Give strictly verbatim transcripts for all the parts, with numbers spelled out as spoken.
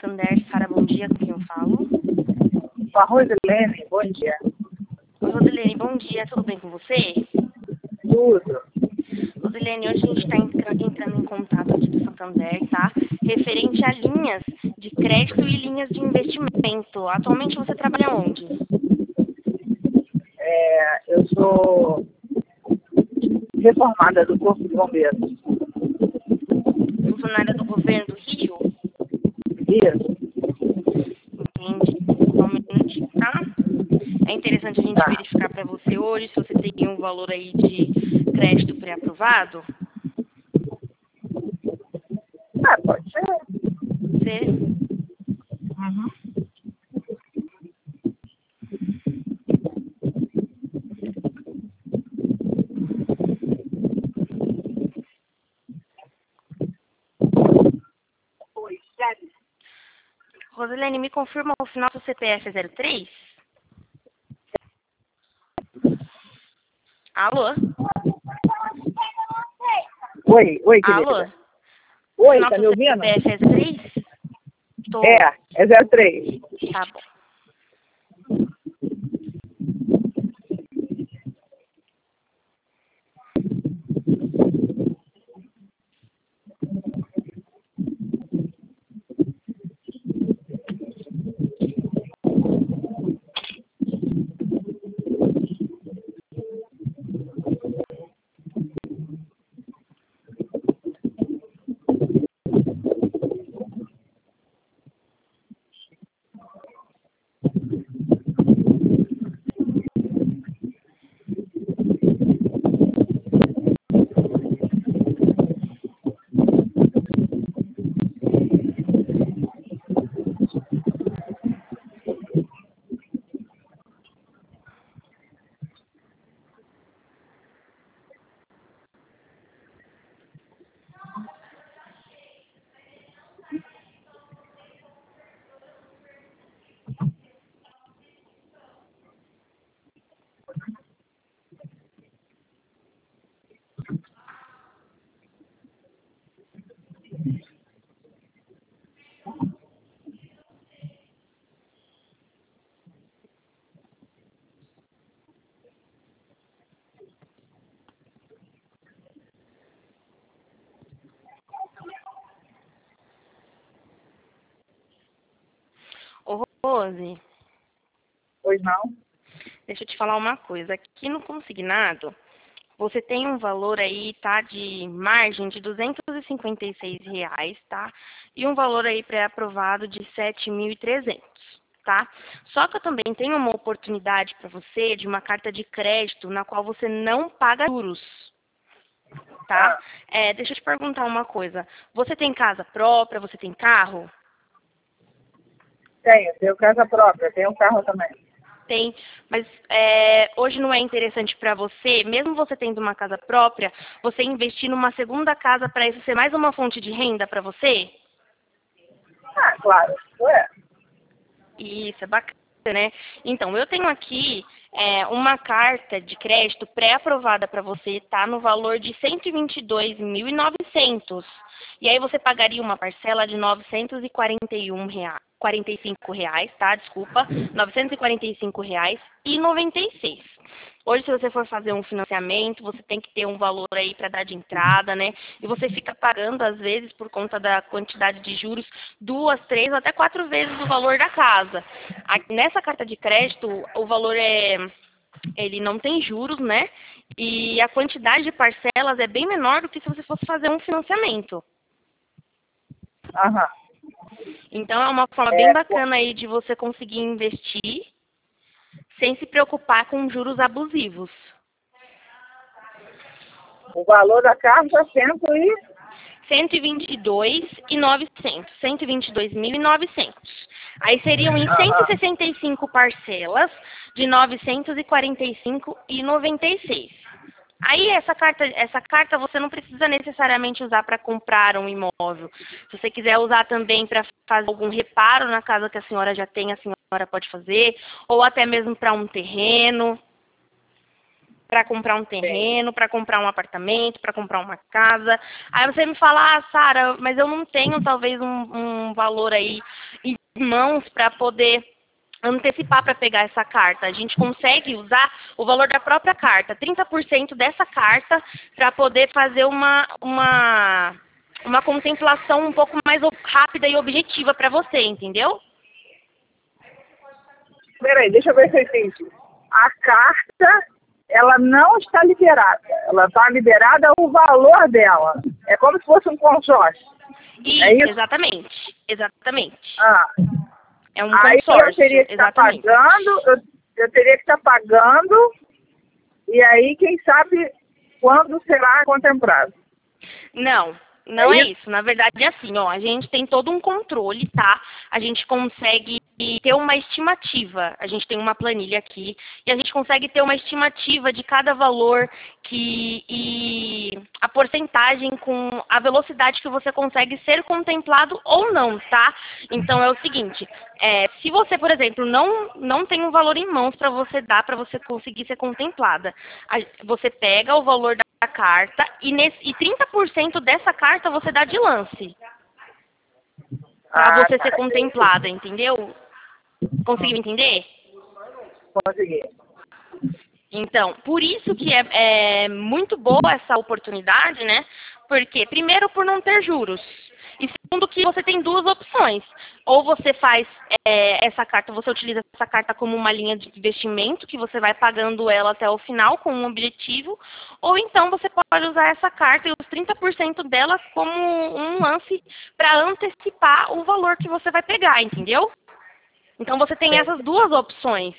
Santander. Sara, bom dia, com quem eu falo? Com a Rosilene, bom dia. Oi, Rosilene, bom dia, tudo bem com você? Tudo. Rosilene, hoje a gente está entrando em contato aqui do Santander, tá? Referente a linhas de crédito e linhas de investimento. Atualmente você trabalha onde? É, eu sou reformada do Corpo de Bombeiros. Funcionária do governo do Rio? Isso. Entendi. Só um minutinho, tá? É interessante a gente Tá. verificar para você hoje se você tem um valor aí de crédito pré-aprovado. Ah, pode ser. Você... Uhum. Oi, sério? Rosilene, me confirma o final do C P F é zero três? Alô? Oi, oi, querida. Alô? O Oi, final tá do me ouvindo? C P F é zero três? Tô. É, é zero três. Tá bom. Ô, Rose, Pois não? deixa eu te falar uma coisa. Aqui no consignado, você tem um valor aí, tá, de margem de duzentos e cinquenta e seis reais, tá? E um valor aí pré-aprovado de sete mil e trezentos, tá? Só que eu também tenho uma oportunidade para você de uma carta de crédito na qual você não paga juros, tá? É, deixa eu te perguntar uma coisa. Você tem casa própria? Você tem carro? Tenho, tenho casa própria, tenho carro também. Tem, mas é, hoje não é interessante para você, mesmo você tendo uma casa própria, você investir numa segunda casa para isso ser mais uma fonte de renda para você? Ah, claro, isso é. Isso, é bacana, né? Então, eu tenho aqui é, uma carta de crédito pré-aprovada para você, tá? No valor de cento e vinte e dois mil e novecentos. E aí você pagaria uma parcela de novecentos e quarenta e um reais, quarenta e cinco reais, tá? Desculpa, novecentos e quarenta e cinco reais e noventa e seis. Hoje, se você for fazer um financiamento, você tem que ter um valor aí para dar de entrada, né? E você fica pagando, às vezes, por conta da quantidade de juros, duas, três ou até quatro vezes o valor da casa. Aqui, nessa carta de crédito, o valor é... ele não tem juros, né? E a quantidade de parcelas é bem menor do que se você fosse fazer um financiamento. Aham. Então, é uma forma É, bem bacana aí de você conseguir investir sem se preocupar com juros abusivos. o valor da casa cento e... cento e vinte e dois mil e novecentos. cento e vinte e dois mil e novecentos. Aí seriam em cento e Aham. sessenta e cinco parcelas de novecentos e quarenta e cinco reais e noventa e seis centavos. Aí essa carta, essa carta você não precisa necessariamente usar para comprar um imóvel. Se você quiser usar também para fazer algum reparo na casa que a senhora já tem, a senhora pode fazer, ou até mesmo para um terreno, para comprar um terreno, para comprar um apartamento, para comprar uma casa. Aí você me fala, ah, Sara, mas eu não tenho talvez um, um valor aí mãos para poder antecipar para pegar essa carta. A gente consegue usar o valor da própria carta, trinta por cento dessa carta, para poder fazer uma, uma, uma contemplação um pouco mais rápida e objetiva para você, entendeu? Peraí, deixa eu ver se eu entendi. A carta, ela não está liberada. Ela está liberada o valor dela. É como se fosse um consórcio. Isso, é isso? Exatamente. Exatamente. Ah. É um Aí consórcio. eu teria que estar pagando, eu, eu teria que estar pagando, e aí quem sabe quando será contemplado. Não, não é, é isso? isso. Na verdade é assim, ó, a gente tem todo um controle, tá? A gente consegue ter uma estimativa. A gente tem uma planilha aqui e a gente consegue ter uma estimativa de cada valor que, e a porcentagem com a velocidade que você consegue ser contemplado ou não, tá? Então é o seguinte, é, se você, por exemplo, não, não tem um valor em mãos para você dar, para você conseguir ser contemplada, a, você pega o valor da carta e, nesse, e trinta por cento dessa carta você dá de lance para Ah, você tá. ser contemplada, entendeu? Conseguiu entender? Consegui. Então, por isso que é, é muito boa essa oportunidade, né? Porque, primeiro, por não ter juros. E segundo, que você tem duas opções. Ou você faz é, essa carta, você utiliza essa carta como uma linha de investimento, que você vai pagando ela até o final com um objetivo. Ou então você pode usar essa carta e os trinta por cento dela como um lance para antecipar o valor que você vai pegar, entendeu? Então você tem essas duas opções.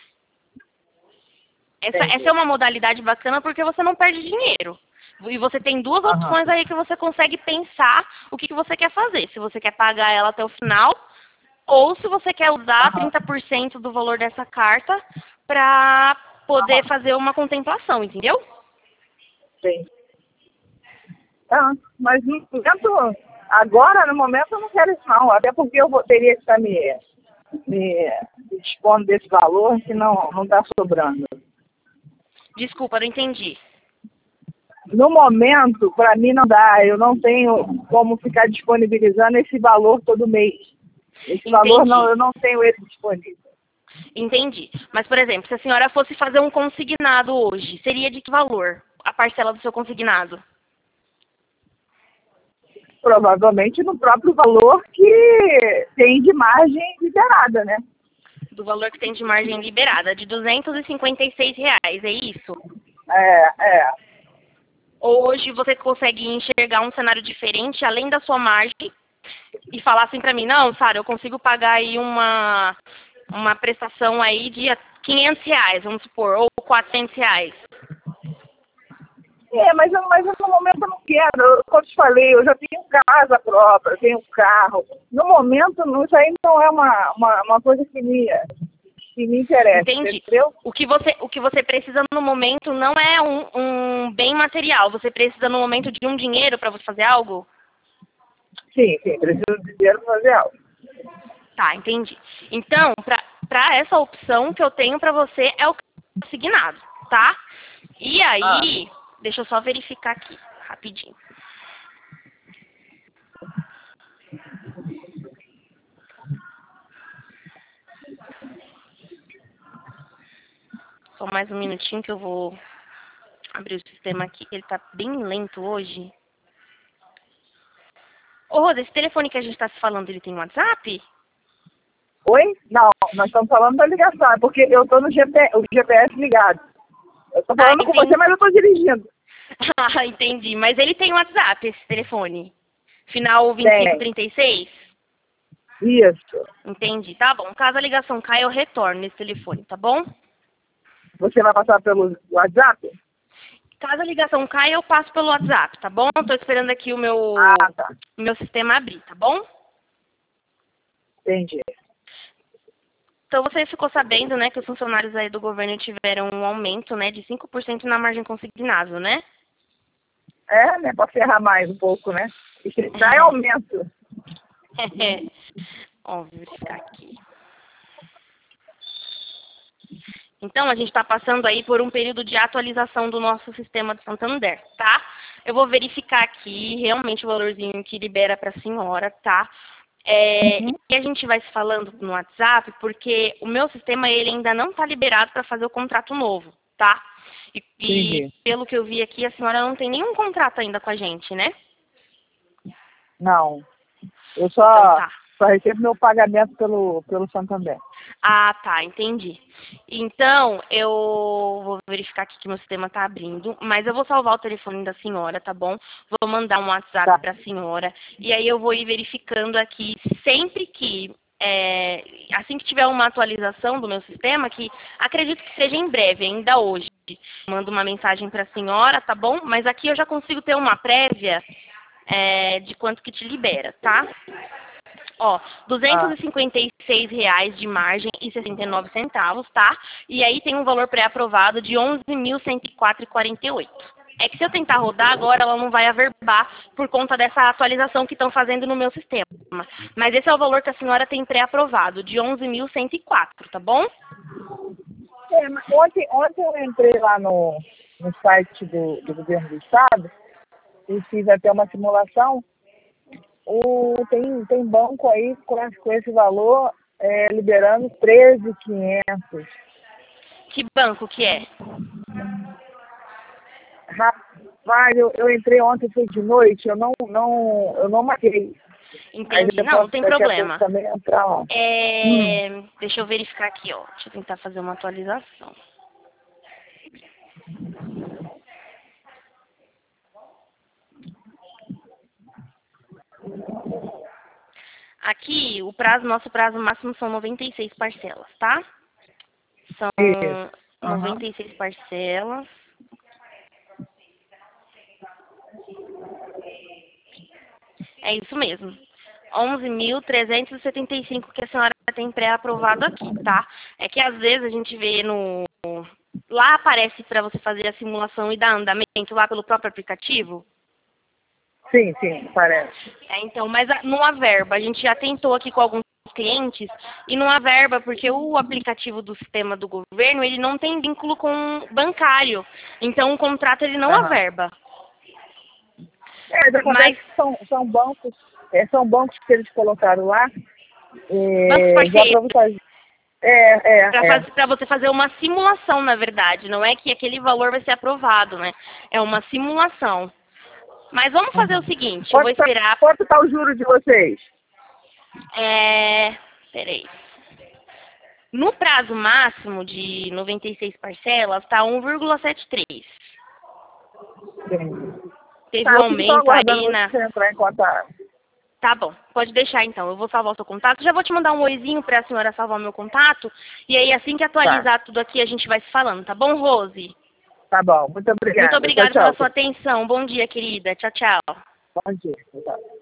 Essa, essa é uma modalidade bacana porque você não perde dinheiro. E você tem duas Aham. opções aí que você consegue pensar o que, que você quer fazer. Se você quer pagar ela até o final, ou se você quer usar Aham. trinta por cento do valor dessa carta para poder Aham. fazer uma contemplação, entendeu? Sim. Ah, mas no momento, agora, no momento, eu não quero isso não. Até porque eu vou, teria que estar me, me, me dispondo desse valor que não não está sobrando. Desculpa, não entendi. No momento, para mim não dá. Eu não tenho como ficar disponibilizando esse valor todo mês. Esse Entendi. valor não, eu não tenho ele disponível. Entendi. Mas, por exemplo, se a senhora fosse fazer um consignado hoje, seria de que valor a parcela do seu consignado? Provavelmente no próprio valor que tem de margem liberada, né? Do valor que tem de margem liberada, de duzentos e cinquenta e seis reais, é isso? É, é. Hoje você consegue enxergar um cenário diferente, além da sua margem, e falar assim pra mim, não, Sara, eu consigo pagar aí uma, uma prestação aí de quinhentos reais, vamos supor, ou quatrocentos reais. É, mas, eu, mas eu, no momento eu não quero. Eu, como eu te falei, eu já tenho casa própria, eu tenho carro. No momento, não, isso aí não é uma, uma, uma coisa que me, que me interessa. Entendi. Entendeu? O que você, o que você precisa no momento não é um, um bem material, você precisa no momento de um dinheiro para você fazer algo? Sim, sim, preciso de dinheiro para fazer algo. Tá, entendi. Então, para essa opção que eu tenho para você é o consignado, tá? E aí, ah. deixa eu só verificar aqui, rapidinho. Só mais um minutinho que eu vou abrir o sistema aqui, ele tá bem lento hoje. Ô, Rosa, esse telefone que a gente tá se falando, ele tem WhatsApp? Oi? Não, nós estamos falando da ligação, é porque eu estou no G P, o G P S ligado. Eu estou falando ah, com você, mas eu estou dirigindo. Ah, entendi. Mas ele tem WhatsApp, esse telefone? Final vinte e cinco trinta e seis? Isso. Entendi. Tá bom. Caso a ligação caia, eu retorno nesse telefone, tá bom? Você vai passar pelo WhatsApp? Caso a ligação caia, eu passo pelo WhatsApp, tá bom? Estou esperando aqui o meu, ah, tá. meu sistema abrir, tá bom? Entendi. Então, você ficou sabendo, né, que os funcionários aí do governo tiveram um aumento, né, de cinco por cento na margem consignado, né? É, né, para ferrar mais um pouco, né? Isso já é aumento. É. Ó, vou verificar aqui. Então, a gente está passando aí por um período de atualização do nosso sistema de Santander, tá? Eu vou verificar aqui realmente o valorzinho que libera para a senhora, tá? É, Uhum. e a gente vai se falando no WhatsApp, porque o meu sistema ele ainda não está liberado para fazer o contrato novo, tá? E, e Entendi. pelo que eu vi aqui, a senhora não tem nenhum contrato ainda com a gente, né? Não. Eu Então só, tá. só recebo meu pagamento pelo, pelo Santander. Ah, tá, entendi. Então, eu vou verificar aqui que meu sistema está abrindo, mas eu vou salvar o telefone da senhora, tá bom? Vou mandar um WhatsApp Tá. para a senhora e aí eu vou ir verificando aqui sempre que, é, assim que tiver uma atualização do meu sistema, que acredito que seja em breve, ainda hoje. Mando uma mensagem para a senhora, tá bom? Mas aqui eu já consigo ter uma prévia, é, de quanto que te libera, tá? Ó, duzentos Ah, e cinquenta e seis reais de margem e sessenta e nove centavos, tá? E aí tem um valor pré-aprovado de onze mil cento e quatro reais e quarenta e oito centavos. É que se eu tentar rodar agora, ela não vai averbar por conta dessa atualização que estão fazendo no meu sistema. Mas esse é o valor que a senhora tem pré-aprovado, de onze mil cento e quatro, tá bom? é, mas ontem, ontem eu entrei lá no, no site do, do governo do estado e fiz até uma simulação. O, tem, tem banco aí com, com esse valor é, liberando treze mil e quinhentos. Que banco que é? Rapaz, eu, eu entrei ontem, foi de noite, eu não, não, eu não marquei. Mas Entendi. eu Não, não posso tem daqui a pouco problema. também entrar lá. Hum. É, deixa eu verificar aqui, ó. Deixa eu tentar fazer uma atualização. Aqui, o prazo, nosso prazo máximo são noventa e seis parcelas, tá? São Isso. Aham. noventa e seis parcelas. É isso mesmo. onze mil trezentos e setenta e cinco que a senhora tem pré-aprovado aqui, tá? É que às vezes a gente vê no... Lá aparece para você fazer a simulação e dar andamento lá pelo próprio aplicativo. Sim, sim, parece. É, então, mas a- não há verba. A gente já tentou aqui com alguns clientes e não há verba porque o aplicativo do sistema do governo ele não tem vínculo com bancário. Então o contrato ele não há Aham. verba. É, mas acontece Mas que são, são bancos, é, são bancos que eles colocaram lá, bancos é, já para parceiros você. É, é, é. para você fazer uma simulação, na verdade. Não é que aquele valor vai ser aprovado, né? É uma simulação. Mas vamos fazer o Uhum. seguinte, eu vou Quanto tá, esperar. quanto tá o juro de vocês? É, peraí. No prazo máximo de noventa e seis parcelas, está um vírgula setenta e três. Sim. Teve Tá, um eu fico só aumento aguardando aí na... você entrar em contato. Tá bom, pode deixar então. Eu vou salvar o seu contato. Já vou te mandar um oizinho para a senhora salvar o meu contato. E aí, assim que Tá, atualizar tudo aqui, a gente vai se falando, tá bom, Rose? tá bom. Muito Muito obrigada. Tchau, obrigada pela tchau. sua atenção. Bom dia, querida. Tchau, tchau. Bom dia. Tchau.